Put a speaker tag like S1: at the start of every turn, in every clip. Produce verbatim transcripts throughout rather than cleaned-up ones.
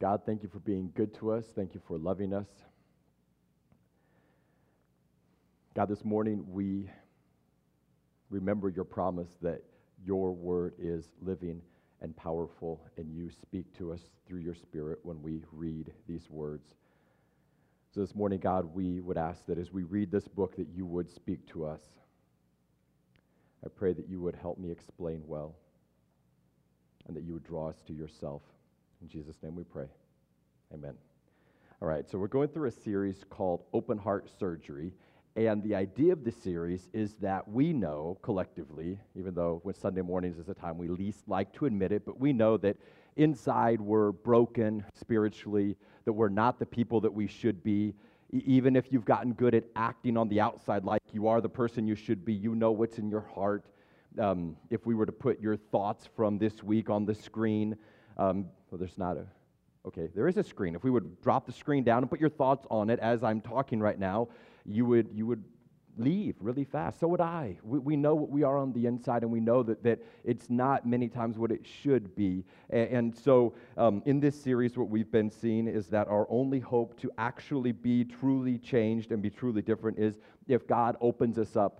S1: God, thank you for being good to us. Thank you for loving us. God, this morning we remember your promise that your word is living and powerful, and you speak to us through your Spirit when we read these words. So this morning, God, we would ask that as we read this book that you would speak to us. I pray that you would help me explain well and that you would draw us to yourself. In Jesus' name we pray. Amen. All right, so we're going through a series called Open Heart Surgery, and the idea of the series is that we know collectively, even though when Sunday mornings is the time we least like to admit it, but we know that inside we're broken spiritually, that we're not the people that we should be. E- even if you've gotten good at acting on the outside like you are the person you should be, you know what's in your heart. Um, if we were to put your thoughts from this week on the screen, um, well, there's not a, okay, there is a screen. If we would drop the screen down and put your thoughts on it as I'm talking right now, you would you would leave really fast. So would I. We, we know what we are on the inside, and we know that, that it's not many times what it should be. And, and so um, in this series, what we've been seeing is that our only hope to actually be truly changed and be truly different is if God opens us up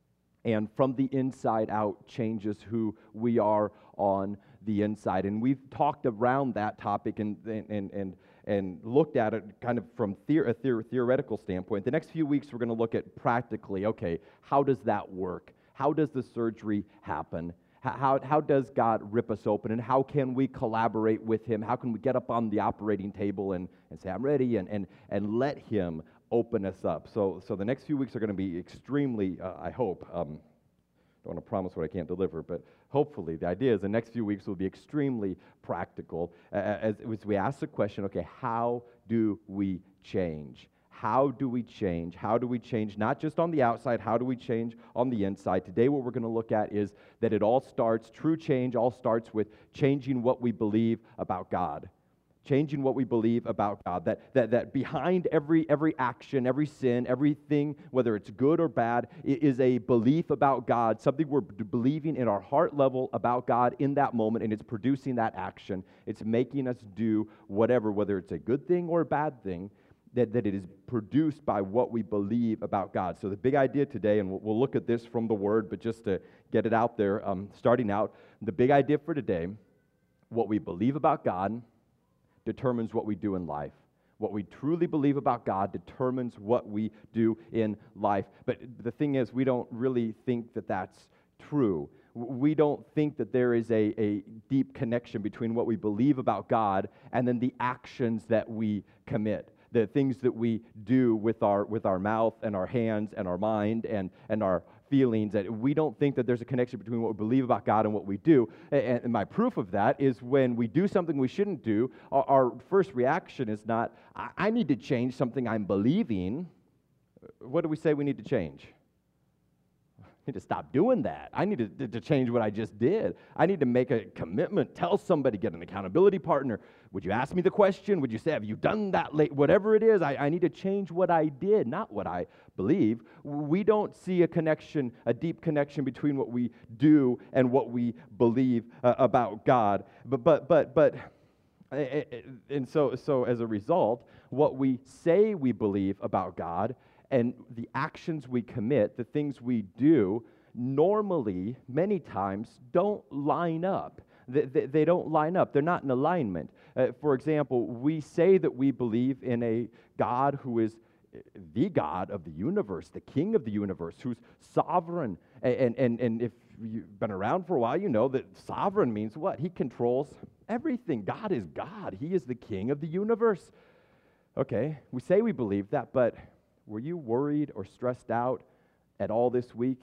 S1: and from the inside out changes who we are on the inside. And we've talked around that topic and and and and looked at it kind of from theor- a theor- theoretical standpoint. The next few weeks we're going to look at practically, okay, how does that work? How does the surgery happen? How, how does God rip us open, and how can we collaborate with him? How can we get up on the operating table and, and say, I'm ready, and, and, and let him open us up? So so the next few weeks are going to be extremely, uh, I hope, um, don't want to promise what I can't deliver, but hopefully the idea is the next few weeks will be extremely practical uh, as, as we ask the question, okay, how do we change? How do we change? How do we change not just on the outside, how do we change on the inside? Today what we're going to look at is that it all starts, true change all starts with changing what we believe about God. Changing what we believe about God, that, that that behind every every action, every sin, everything, whether it's good or bad, is a belief about God, something we're believing in our heart level about God in that moment, and it's producing that action. It's making us do whatever, whether it's a good thing or a bad thing, that, that it is produced by what we believe about God. So the big idea today, and we'll, we'll look at this from the Word, but just to get it out there, um, starting out, the big idea for today, what we believe about God determines what we do in life. What we truly believe about God determines what we do in life. But the thing is, we don't really think that that's true. We don't think that there is a, a deep connection between what we believe about God and then the actions that we commit, the things that we do with our with our mouth and our hands and our mind and, and our feelings. That we don't think that there's a connection between what we believe about God and what we do. And, and my proof of that is when we do something we shouldn't do, our, our first reaction is not, I, I need to change something I'm believing. What do we say we need to change? I need to stop doing that. I need to, to change what I just did. I need to make a commitment, tell somebody, get an accountability partner. Would you ask me the question? Would you say, have you done that late? Whatever it is, I, I need to change what I did, not what I believe. We don't see a connection, a deep connection between what we do and what we believe uh, about God. But, but, but, but, and so, so as a result, what we say we believe about God and the actions we commit, the things we do, normally, many times, don't line up. They, they, they don't line up. They're not in alignment. Uh, for example, we say that we believe in a God who is the God of the universe, the King of the universe, who's sovereign. And, and, and if you've been around for a while, you know that sovereign means what? He controls everything. God is God. He is the King of the universe. Okay, we say we believe that, but were you worried or stressed out at all this week?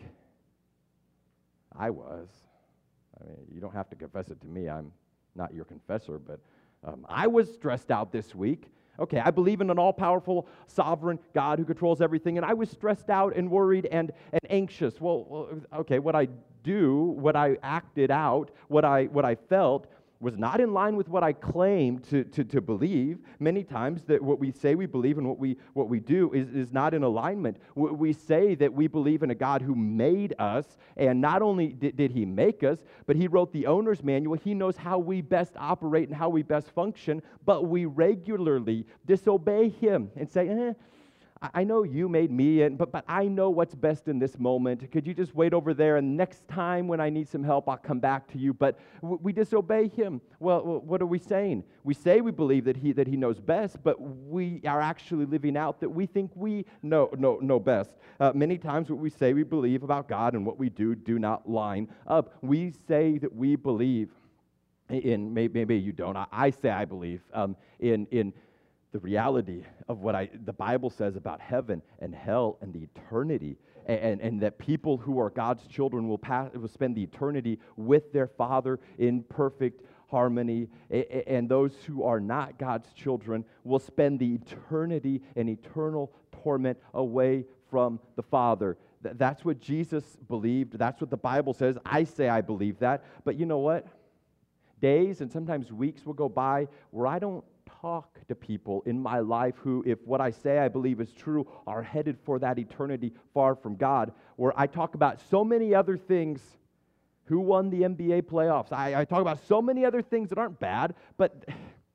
S1: I was. I mean, you don't have to confess it to me. I'm not your confessor, but um, I was stressed out this week. Okay, I believe in an all-powerful, sovereign God who controls everything, and I was stressed out and worried and, and anxious. Well, well, okay, what I do, what I acted out, what I what I felt was not in line with what I claimed to, to, to believe. Many times that what we say we believe and what we what we do is, is not in alignment. We say that we believe in a God who made us, and not only did, did he make us, but he wrote the owner's manual. He knows how we best operate and how we best function, but we regularly disobey him and say, eh, I know you made me, and, but, but I know what's best in this moment. Could you just wait over there, and next time when I need some help, I'll come back to you. But w- we disobey him. Well, what are we saying? We say we believe that he that he knows best, but we are actually living out that we think we know, know, know best. Uh, many times what we say we believe about God and what we do do not line up. We say that we believe in, maybe, maybe you don't, I, I say I believe um, in in the reality of what I, the Bible says about heaven and hell and the eternity, and, and, and that people who are God's children will, pass, will spend the eternity with their Father in perfect harmony, and, and those who are not God's children will spend the eternity in eternal torment away from the Father. Th- that's what Jesus believed. That's what the Bible says. I say I believe that, but you know what? Days and sometimes weeks will go by where I don't talk to people in my life who, if what I say I believe is true, are headed for that eternity far from God, where I talk about so many other things. Who won the N B A playoffs? I, I talk about so many other things that aren't bad, but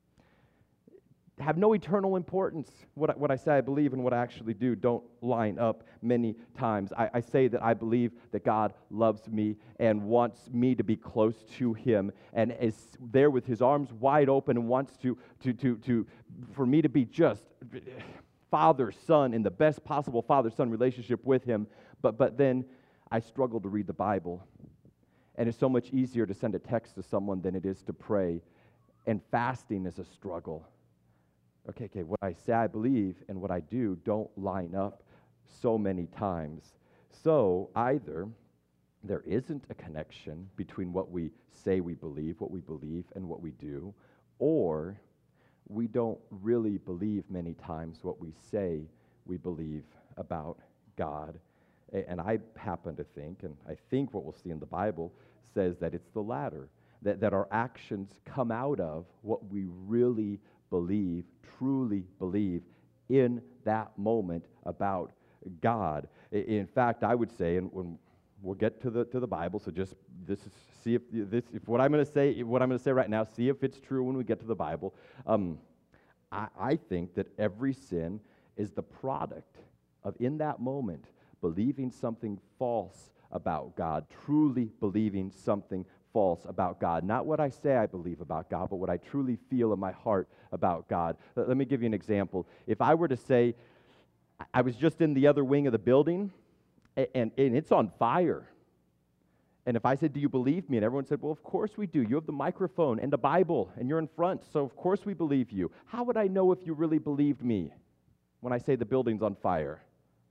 S1: have no eternal importance. What I, what I say I believe and what I actually do don't line up many times. I, I say that I believe that God loves me and wants me to be close to him and is there with his arms wide open and wants to, to, to, to for me to be just father-son in the best possible father-son relationship with him. But, but then I struggle to read the Bible. And it's so much easier to send a text to someone than it is to pray. And fasting is a struggle. Okay, okay, what I say I believe and what I do don't line up so many times. So either there isn't a connection between what we say we believe, what we believe, and what we do, or we don't really believe many times what we say we believe about God. And I happen to think, and I think what we'll see in the Bible says that it's the latter, that, that our actions come out of what we really believe, truly believe in that moment about God. In fact, I would say, and when we'll get to the to the Bible, so just this is, see if this if what I'm going to say what I'm going to say right now, see if it's true when we get to the Bible. Um, I, I think that every sin is the product of, in that moment, believing something false about God, truly believing something false about God. Not what I say I believe about God, but what I truly feel in my heart about God. Let, let me give you an example. If I were to say, I was just in the other wing of the building, and, and, and it's on fire. And if I said, do you believe me? And everyone said, well, of course we do. You have the microphone and the Bible, and you're in front, so of course we believe you. How would I know if you really believed me when I say the building's on fire?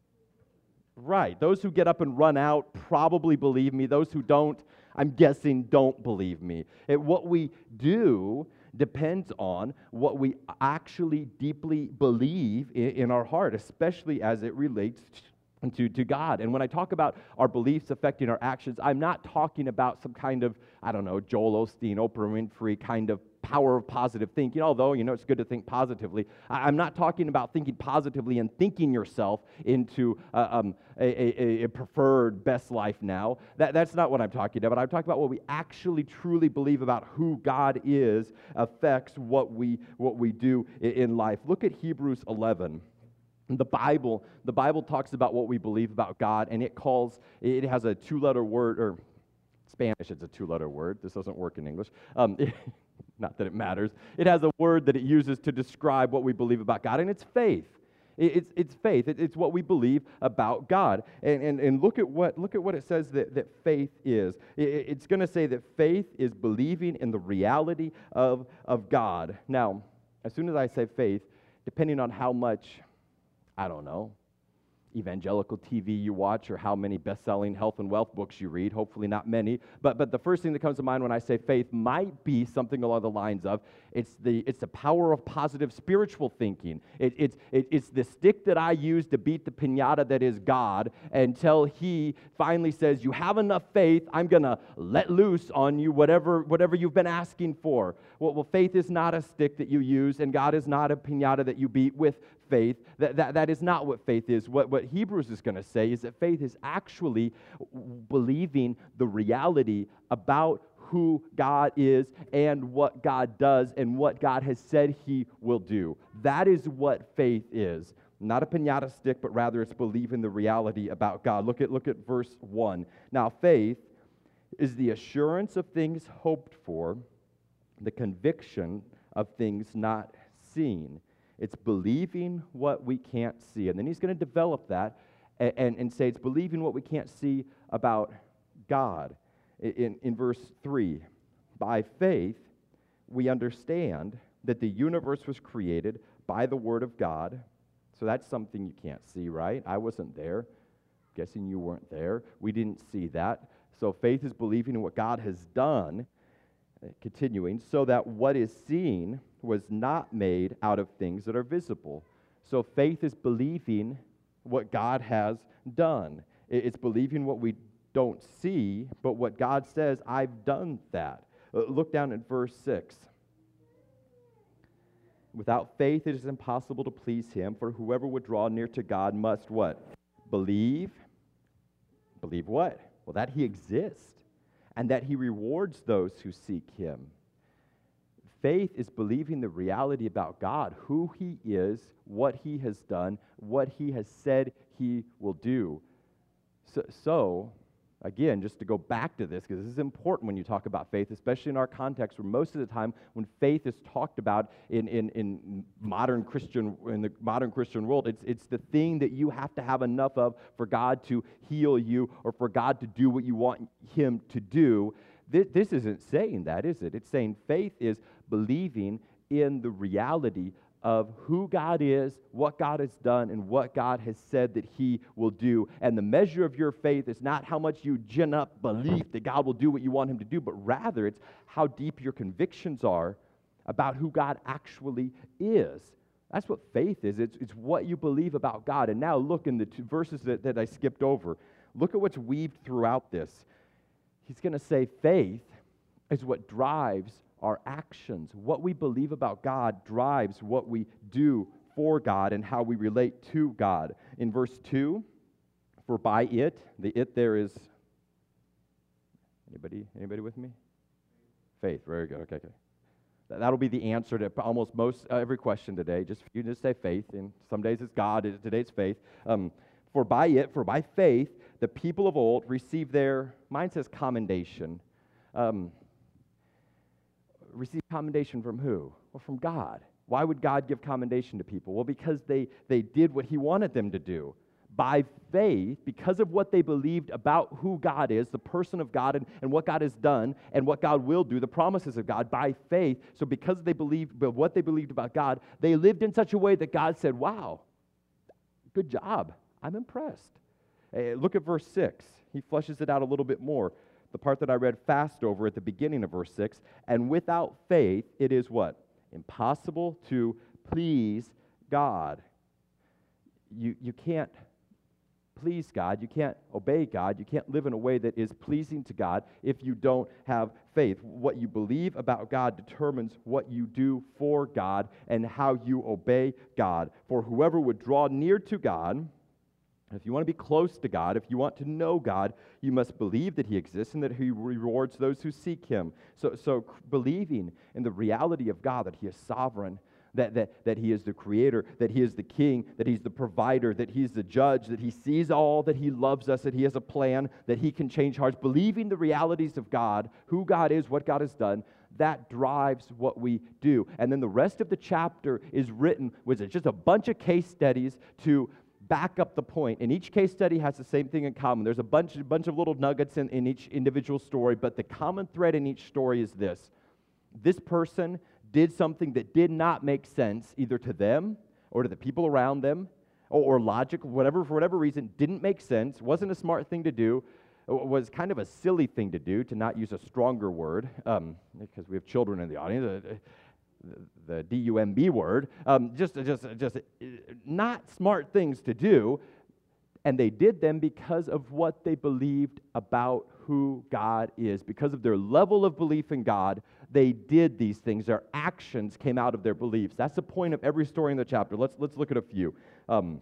S1: Right. Those who get up and run out probably believe me. Those who don't, I'm guessing, don't believe me. It, what we do depends on what we actually deeply believe in, in our heart, especially as it relates to, to God. And when I talk about our beliefs affecting our actions, I'm not talking about some kind of, I don't know, Joel Osteen, Oprah Winfrey kind of power of positive thinking, although, you know, it's good to think positively. I, I'm not talking about thinking positively and thinking yourself into uh, um, a, a, a preferred best life now. That, that's not what I'm talking about. I'm talking about what we actually truly believe about who God is affects what we, what we do in, in life. Look at Hebrews eleven. The Bible, the Bible talks about what we believe about God, and it calls, it has a two-letter word, or Spanish, it's a two-letter word. This doesn't work in English. Um, it, not that it matters. It has a word that it uses to describe what we believe about God, and it's faith. It, it's, it's faith. It, it's what we believe about God. And, and, and look at what look at what it says that, that faith is. It, it's going to say that faith is believing in the reality of, of God. Now, as soon as I say faith, depending on how much, I don't know, evangelical T V you watch or how many best-selling health and wealth books you read. Hopefully not many. But but the first thing that comes to mind when I say faith might be something along the lines of it's the it's the power of positive spiritual thinking. It, it's it, it's the stick that I use to beat the piñata that is God until He finally says, you have enough faith, I'm going to let loose on you whatever whatever you've been asking for. Well, well, faith is not a stick that you use, and God is not a piñata that you beat with faith. That, that, that is not what faith is. What, what Hebrews is going to say is that faith is actually believing the reality about who God is and what God does and what God has said He will do. That is what faith is. Not a piñata stick, but rather it's believing the reality about God. Look at, look at verse one. Now, faith is the assurance of things hoped for, the conviction of things not seen. It's believing what we can't see. And then he's going to develop that and, and, and say it's believing what we can't see about God. In, in verse three, by faith, we understand that the universe was created by the Word of God. So that's something you can't see, right? I wasn't there. Guessing you weren't there. We didn't see that. So faith is believing in what God has done. Continuing, so that what is seen was not made out of things that are visible. So faith is believing what God has done. It's believing what we don't see, but what God says, I've done that. Look down at verse six. Without faith it is impossible to please Him, for whoever would draw near to God must what? Believe. Believe what? Well, that He exists, and that He rewards those who seek Him. Faith is believing the reality about God, who He is, what He has done, what He has said He will do. So, so again, just to go back to this, because this is important when you talk about faith, especially in our context, where most of the time when faith is talked about in, in, in modern Christian in the modern Christian world, it's it's the thing that you have to have enough of for God to heal you or for God to do what you want Him to do. This, this isn't saying that, is it? It's saying faith is believing in the reality of who God is, what God has done, and what God has said that He will do. And the measure of your faith is not how much you gin up belief that God will do what you want Him to do, but rather it's how deep your convictions are about who God actually is. That's what faith is. It's, it's what you believe about God. And now look in the two verses that, that I skipped over. Look at what's weaved throughout this. He's going to say faith is what drives our actions. What we believe about God drives what we do for God and how we relate to God. In verse two, for by it, the it there is, anybody, anybody with me? Faith, very good, okay, okay. That'll be the answer to almost most uh, every question today. Just you just say faith, and some days it's God, today it's faith. Um, for by it, for by faith, the people of old received their, mine says commendation. Um, receive commendation from who? Well, from God. Why would God give commendation to people? Well, because they, they did what He wanted them to do. By faith, because of what they believed about who God is, the person of God, and, and what God has done, and what God will do, the promises of God, by faith, so because they believed but what they believed about God, they lived in such a way that God said, wow, good job. I'm impressed. Hey, look at verse six. He fleshes it out a little bit more. The part that I read fast over at the beginning of verse six, and without faith, it is what? Impossible to please God. You, you can't please God, you can't obey God, you can't live in a way that is pleasing to God if you don't have faith. What you believe about God determines what you do for God and how you obey God. For whoever would draw near to God, if you want to be close to God, if you want to know God, you must believe that He exists and that He rewards those who seek Him. So, so believing in the reality of God, that He is sovereign, That, that, that He is the creator, that He is the king, that He's the provider, that He's the judge, that He sees all, that He loves us, that He has a plan, that He can change hearts. Believing the realities of God, who God is, what God has done, that drives what we do. And then the rest of the chapter is written with just a bunch of case studies to back up the point. And each case study has the same thing in common. There's a bunch, a bunch of little nuggets in, in each individual story, but the common thread in each story is this. This person did something that did not make sense either to them or to the people around them. or, or logical, whatever, for whatever reason, didn't make sense, wasn't a smart thing to do, was kind of a silly thing to do, to not use a stronger word, um, because we have children in the audience, uh, the, the D U M B word, um, just, just, just not smart things to do, and they did them because of what they believed about who God is. Because of their level of belief in God, they did these things. Their actions came out of their beliefs. That's the point of every story in the chapter. Let's, let's look at a few. Um,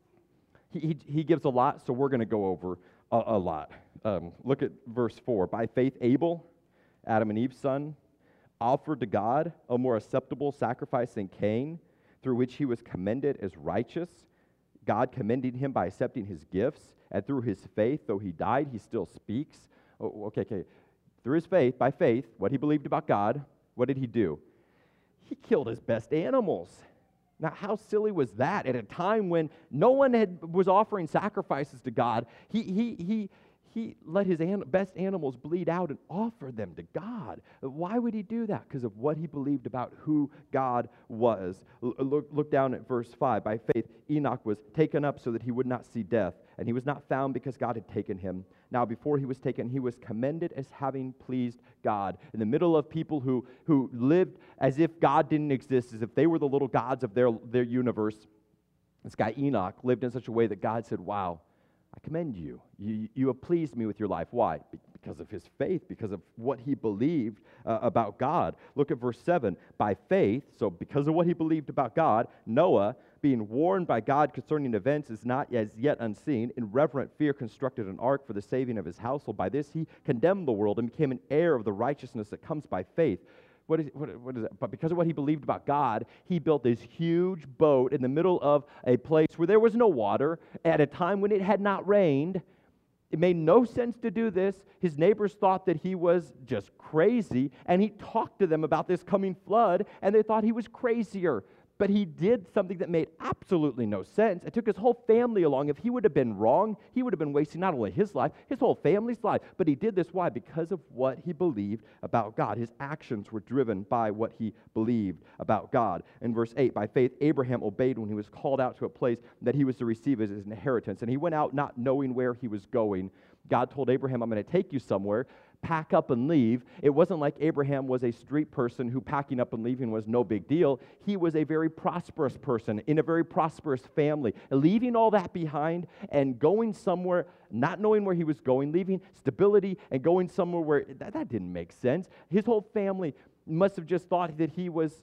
S1: he, he, he gives a lot, so we're going to go over a, a lot. Um, look at verse four. By faith, Abel, Adam and Eve's son, offered to God a more acceptable sacrifice than Cain, through which he was commended as righteous, God commending him by accepting his gifts, and through his faith, though he died, he still speaks. Oh, okay, okay. Through his faith, by faith, what he believed about God, what did he do? He killed his best animals. Now, how silly was that at a time when no one had, was offering sacrifices to God? He, he, he, he let his an, best animals bleed out and offer them to God. Why would he do that? Because of what he believed about who God was. L- look, look down at verse five. By faith, Enoch was taken up so that he would not see death, and he was not found because God had taken him. Now, before he was taken, he was commended as having pleased God. In the middle of people who, who lived as if God didn't exist, as if they were the little gods of their, their universe, this guy Enoch lived in such a way that God said, wow, I commend you. You, you have pleased me with your life. Why? Be- because of his faith, because of what he believed uh, about God. Look at verse seven. By faith, so because of what he believed about God, Noah, being warned by God concerning events is not as yet unseen, in reverent fear constructed an ark for the saving of his household. By this he condemned the world and became an heir of the righteousness that comes by faith. What is, what, what is it? But because of what he believed about God, he built this huge boat in the middle of a place where there was no water, at a time when it had not rained. It made no sense to do this. His neighbors thought that he was just crazy, and he talked to them about this coming flood, and they thought he was crazier. But he did something that made absolutely no sense. It took his whole family along. If he would have been wrong, he would have been wasting not only his life, his whole family's life. But he did this, why? Because of what he believed about God. His actions were driven by what he believed about God. In verse eight, by faith, Abraham obeyed when he was called out to a place that he was to receive as his inheritance. And he went out not knowing where he was going. God told Abraham, I'm going to take you somewhere. Pack up and leave. It wasn't like Abraham was a street person who packing up and leaving was no big deal. He was a very prosperous person in a very prosperous family. Leaving all that behind and going somewhere, not knowing where he was going, leaving stability and going somewhere where that, that didn't make sense. His whole family must have just thought that he was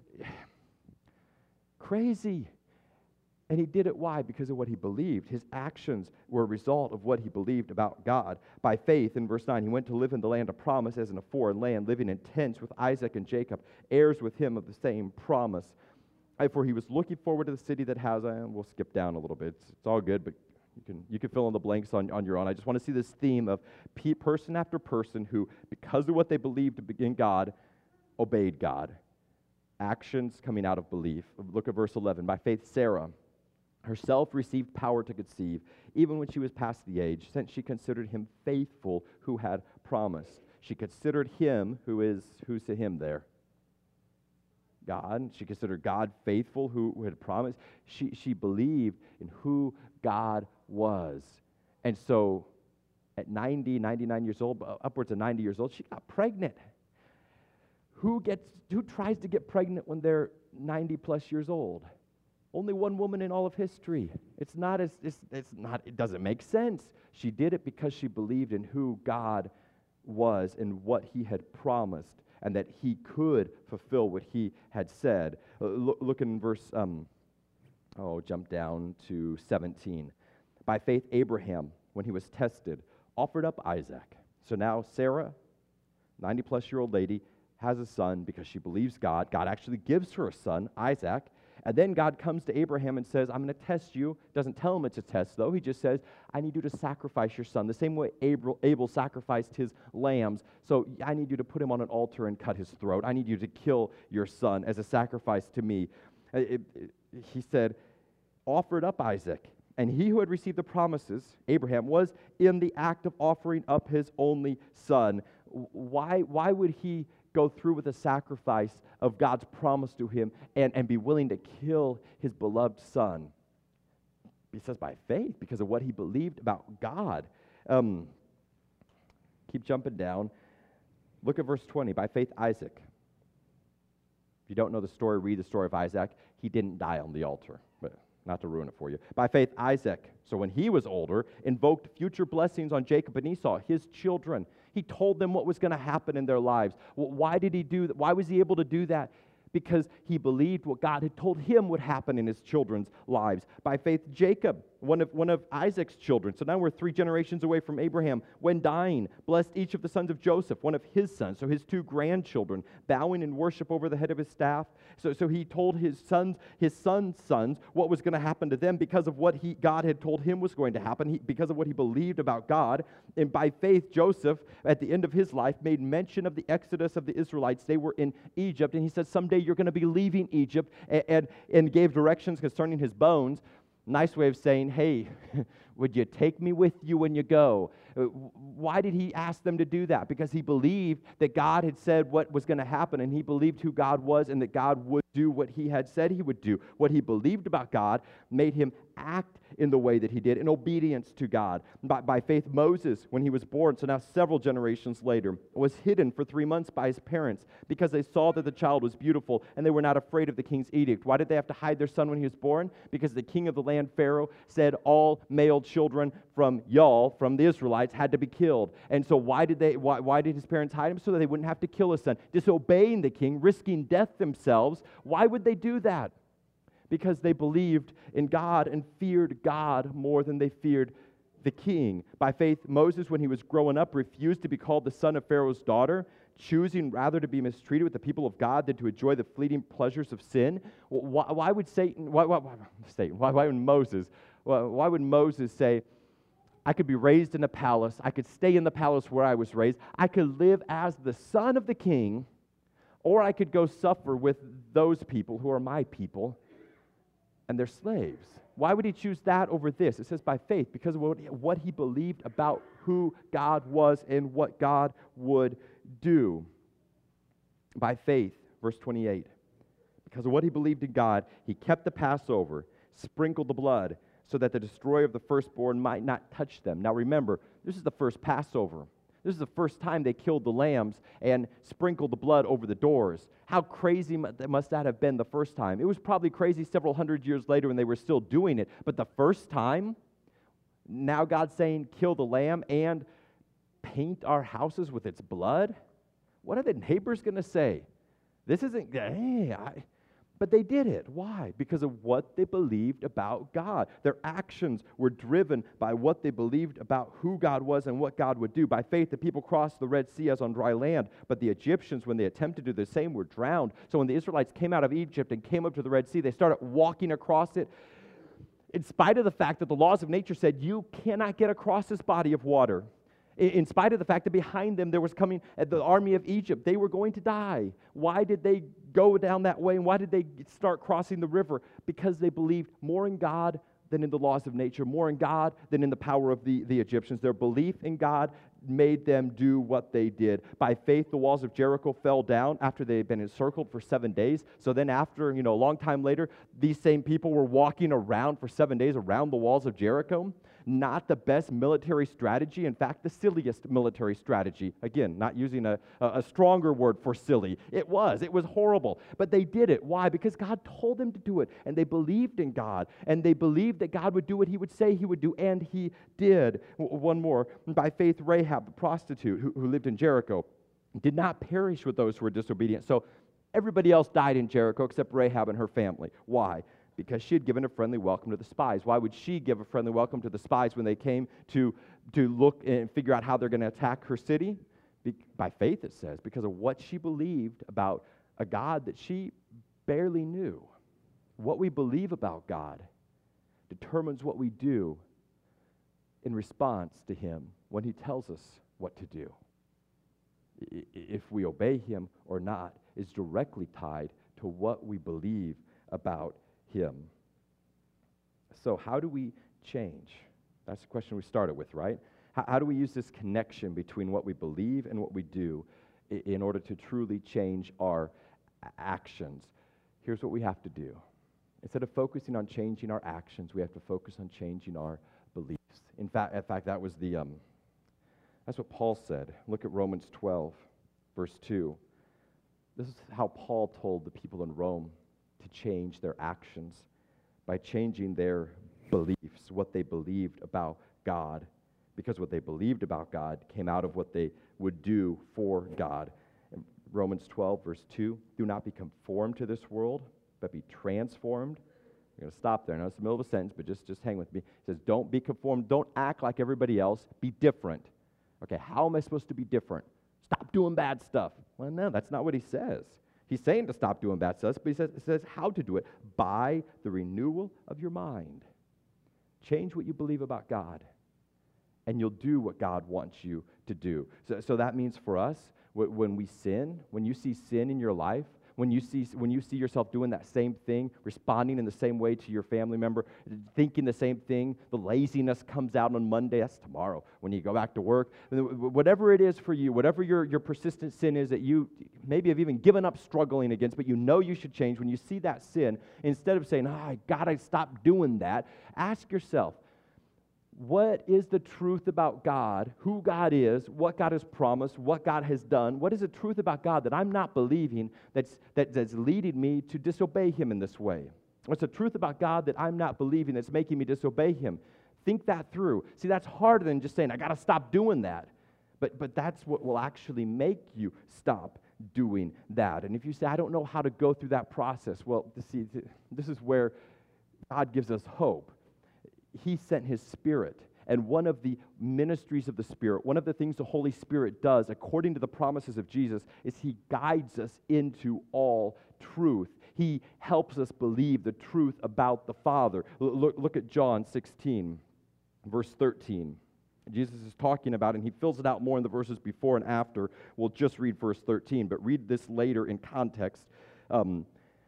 S1: crazy. And he did it, why? Because of what he believed. His actions were a result of what he believed about God. By faith, in verse nine, he went to live in the land of promise as in a foreign land, living in tents with Isaac and Jacob, heirs with him of the same promise. For he was looking forward to the city that has, and we'll skip down a little bit. It's, it's all good, but you can you can fill in the blanks on, on your own. I just want to see this theme of pe- person after person who, because of what they believed in God, obeyed God. Actions coming out of belief. Look at verse eleven. By faith, Sarah herself received power to conceive, even when she was past the age, since she considered him faithful who had promised. She considered him, who is, who's to him there? God. She considered God faithful who, who had promised. She, she believed in who God was. And so at ninety, ninety-nine years old, upwards of ninety years old, she got pregnant. Who gets, who tries to get pregnant when they're ninety plus years old? Only one woman in all of history. It's not as it's, it's not. It doesn't make sense. She did it because she believed in who God was and what He had promised, and that He could fulfill what He had said. Uh, look, look in verse. Um, oh, jump down to seventeen. By faith, Abraham, when he was tested, offered up Isaac. So now Sarah, ninety plus year old lady, has a son because she believes God. God actually gives her a son, Isaac. And then God comes to Abraham and says, I'm going to test you. Doesn't tell him it's a test, though. He just says, I need you to sacrifice your son. The same way Abel, Abel sacrificed his lambs. So I need you to put him on an altar and cut his throat. I need you to kill your son as a sacrifice to me. It, it, he said, offered up Isaac. And he who had received the promises, Abraham, was in the act of offering up his only son. Why, why would he go through with the sacrifice of God's promise to him and, and be willing to kill his beloved son? he says by faith, because of what he believed about God. Um, keep jumping down. Look at verse twenty. By faith, Isaac. If you don't know the story, read the story of Isaac. He didn't die on the altar, but not to ruin it for you. By faith, Isaac, so when he was older, invoked future blessings on Jacob and Esau, his children. He told them what was going to happen in their lives. Well, why did he do that? Why was he able to do that? Because he believed what God had told him would happen in his children's lives. By faith, Jacob, one of, one of Isaac's children. So now we're three generations away from Abraham. When dying, blessed each of the sons of Joseph, one of his sons, so his two grandchildren, bowing in worship over the head of his staff. So, so he told his sons, his son's sons, what was going to happen to them because of what he, God had told him was going to happen, he, because of what he believed about God. And by faith, Joseph, at the end of his life, made mention of the exodus of the Israelites. They were in Egypt, and he said, someday you're going to be leaving Egypt, and, and, and gave directions concerning his bones. Nice way of saying, hey, would you take me with you when you go? Why did he ask them to do that? Because he believed that God had said what was going to happen, and he believed who God was and that God would do what he had said he would do. What he believed about God made him act in the way that he did, in obedience to God. By, by faith, Moses, when he was born, so now several generations later, was hidden for three months by his parents because they saw that the child was beautiful and they were not afraid of the king's edict. Why did they have to hide their son when he was born? Because the king of the land, Pharaoh, said all male children from y'all, from the Israelites, had to be killed. And so why did they? Why, why did his parents hide him? So that they wouldn't have to kill his son. Disobeying the king, risking death themselves. Why would they do that? Because they believed in God and feared God more than they feared the king. By faith, Moses, when he was growing up, refused to be called the son of Pharaoh's daughter, choosing rather to be mistreated with the people of God than to enjoy the fleeting pleasures of sin. Why, why would Satan, why, why, why, Satan, why, why would Moses, why, why would Moses say, I could be raised in a palace, I could stay in the palace where I was raised, I could live as the son of the king, or I could go suffer with those people who are my people, and they're slaves. Why would he choose that over this? It says by faith, because of what he believed about who God was and what God would do. By faith, verse twenty-eight, because of what he believed in God, he kept the Passover, sprinkled the blood, so that the destroyer of the firstborn might not touch them. Now remember, this is the first Passover. This is the first time they killed the lambs and sprinkled the blood over the doors. How crazy must that have been the first time? It was probably crazy several hundred years later when they were still doing it. But the first time, now God's saying, kill the lamb and paint our houses with its blood? What are the neighbors going to say? This isn't, hey, I... But they did it. Why? Because of what they believed about God. Their actions were driven by what they believed about who God was and what God would do. By faith, the people crossed the Red Sea as on dry land, but the Egyptians, when they attempted to do the same, were drowned. So when the Israelites came out of Egypt and came up to the Red Sea, they started walking across it, in spite of the fact that the laws of nature said, you cannot get across this body of water. In spite of the fact that behind them there was coming the army of Egypt, they were going to die. Why did they go down that way, and why did they start crossing the river? Because they believed more in God than in the laws of nature, more in God than in the power of the, the Egyptians. Their belief in God made them do what they did. By faith, the walls of Jericho fell down after they had been encircled for seven days. So then after, you know, a long time later, these same people were walking around for seven days around the walls of Jericho. Not the best military strategy. In fact, the silliest military strategy. Again, not using a, a stronger word for silly. It was. It was horrible. But they did it. Why? Because God told them to do it. And they believed in God. And they believed that God would do what he would say he would do. And he did. One more. By faith, Rahab, the prostitute who, who lived in Jericho, did not perish with those who were disobedient. So everybody else died in Jericho except Rahab and her family. Why? Because she had given a friendly welcome to the spies. Why would she give a friendly welcome to the spies when they came to, to look and figure out how they're going to attack her city? Be, by faith, it says, because of what she believed about a God that she barely knew. What we believe about God determines what we do in response to him when he tells us what to do. I, if we obey him or not is directly tied to what we believe about him. So how do we change? That's the question we started with, right? How, how do we use this connection between what we believe and what we do in, in order to truly change our actions? Here's what we have to do. Instead of focusing on changing our actions, we have to focus on changing our beliefs. In fact, in fact, that was the um, that's what Paul said. Look at Romans twelve, verse two. This is how Paul told the people in Rome to change their actions by changing their beliefs, what they believed about God, because what they believed about God came out of what they would do for God. In Romans twelve, verse two, do not be conformed to this world, but be transformed. I'm going to stop there. Now, it's the middle of a sentence, but just, just hang with me. It says, don't be conformed. Don't act like everybody else. Be different. Okay, how am I supposed to be different? Stop doing bad stuff. Well, no, that's not what he says. He's saying to stop doing bad stuff, but he says, it says how to do it. By the renewal of your mind. Change what you believe about God, and you'll do what God wants you to do. So, so that means for us, when we sin, when you see sin in your life, When you see when you see yourself doing that same thing, responding in the same way to your family member, thinking the same thing, the laziness comes out on Monday, that's tomorrow when you go back to work. Whatever it is for you, whatever your, your persistent sin is that you maybe have even given up struggling against, but you know you should change, when you see that sin, instead of saying, oh, I gotta stop doing that, ask yourself, what is the truth about God, who God is, what God has promised, what God has done? What is the truth about God that I'm not believing that's, that, that's leading me to disobey Him in this way? What's the truth about God that I'm not believing that's making me disobey Him? Think that through. See, that's harder than just saying, I got to stop doing that. But, but that's what will actually make you stop doing that. And if you say, I don't know how to go through that process, well, see, this is where God gives us hope. He sent His Spirit, and one of the ministries of the Spirit, one of the things the Holy Spirit does, according to the promises of Jesus, is He guides us into all truth. He helps us believe the truth about the Father. Look, look at John sixteen, verse thirteen. Jesus is talking about, and he fills it out more in the verses before and after. We'll just read verse thirteen, but read this later in context. Um,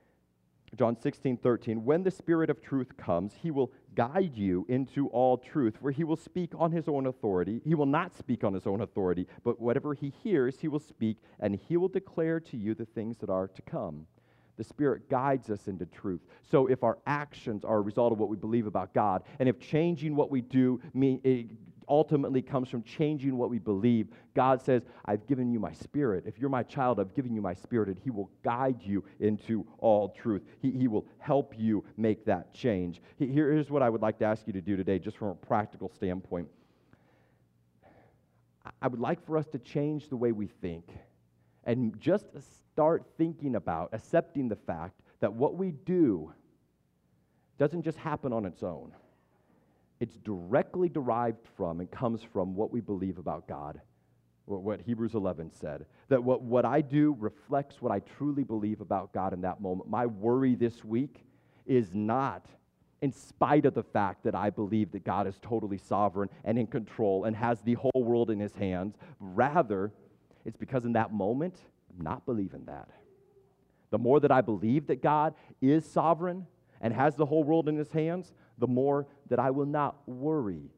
S1: John sixteen, thirteen, when the Spirit of truth comes, He will guide you into all truth, where He will speak on His own authority. He will not speak on His own authority, but whatever He hears, He will speak, and He will declare to you the things that are to come. The Spirit guides us into truth. So if our actions are a result of what we believe about God, and if changing what we do mean, it ultimately comes from changing what we believe, God says, I've given you my Spirit. If you're my child, I've given you my Spirit, and He will guide you into all truth. He, he will help you make that change. He, here's what I would like to ask you to do today, just from a practical standpoint. I would like for us to change the way we think, and just start thinking about, accepting the fact that what we do doesn't just happen on its own. It's directly derived from and comes from what we believe about God, what Hebrews eleven said. That what, what I do reflects what I truly believe about God in that moment. My worry this week is not in spite of the fact that I believe that God is totally sovereign and in control and has the whole world in His hands. Rather, it's because in that moment, I'm not believing that. The more that I believe that God is sovereign and has the whole world in His hands, the more that I will not worry.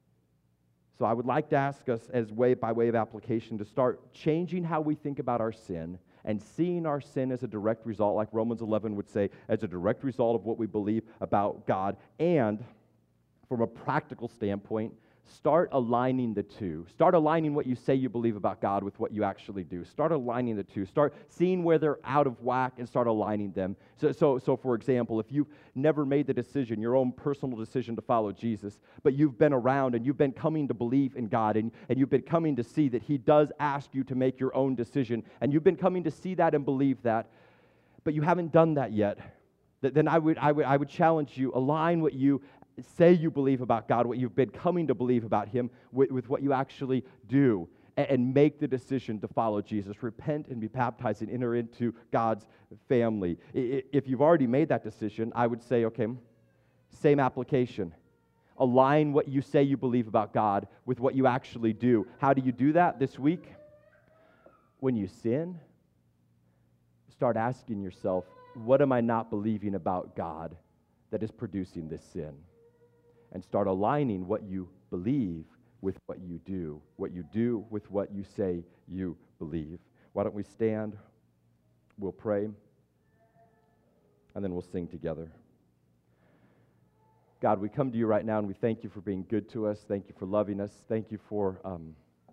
S1: So I would like to ask us, as way by way of application, to start changing how we think about our sin and seeing our sin as a direct result, like Romans eleven would say, as a direct result of what we believe about God. And from a practical standpoint, start aligning the two. Start aligning what you say you believe about God with what you actually do. Start aligning the two. Start seeing where they're out of whack and start aligning them. So, so, so for example, if you've never made the decision, your own personal decision to follow Jesus, but you've been around and you've been coming to believe in God, and, and you've been coming to see that He does ask you to make your own decision, and you've been coming to see that and believe that, but you haven't done that yet, then I would, I would, I would challenge you, align what you say you believe about God, what you've been coming to believe about Him, with, with what you actually do, and, and make the decision to follow Jesus. Repent and be baptized and enter into God's family. I, if you've already made that decision, I would say, okay, same application. Align what you say you believe about God with what you actually do. How do you do that this week? When you sin, start asking yourself, what am I not believing about God that is producing this sin? And start aligning what you believe with what you do, what you do with what you say you believe. Why don't we stand? We'll pray, and then we'll sing together. God, we come to you right now and we thank you for being good to us. Thank you for loving us. Thank you for um,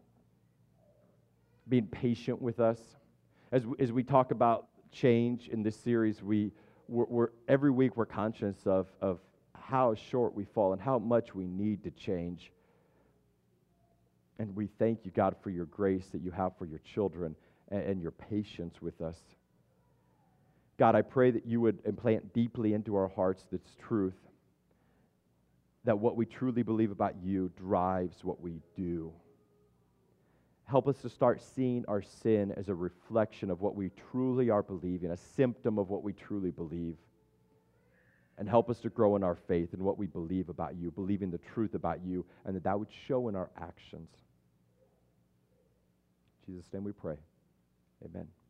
S1: being patient with us. As we, as we talk about change in this series, we we're, we're every week we're conscious of of how short we fall and how much we need to change. And we thank you, God, for your grace that you have for your children and, and your patience with us. God, I pray that you would implant deeply into our hearts this truth, that what we truly believe about you drives what we do. Help us to start seeing our sin as a reflection of what we truly are believing, a symptom of what we truly believe. And help us to grow in our faith and what we believe about you, believing the truth about you, and that that would show in our actions. In Jesus' name we pray. Amen.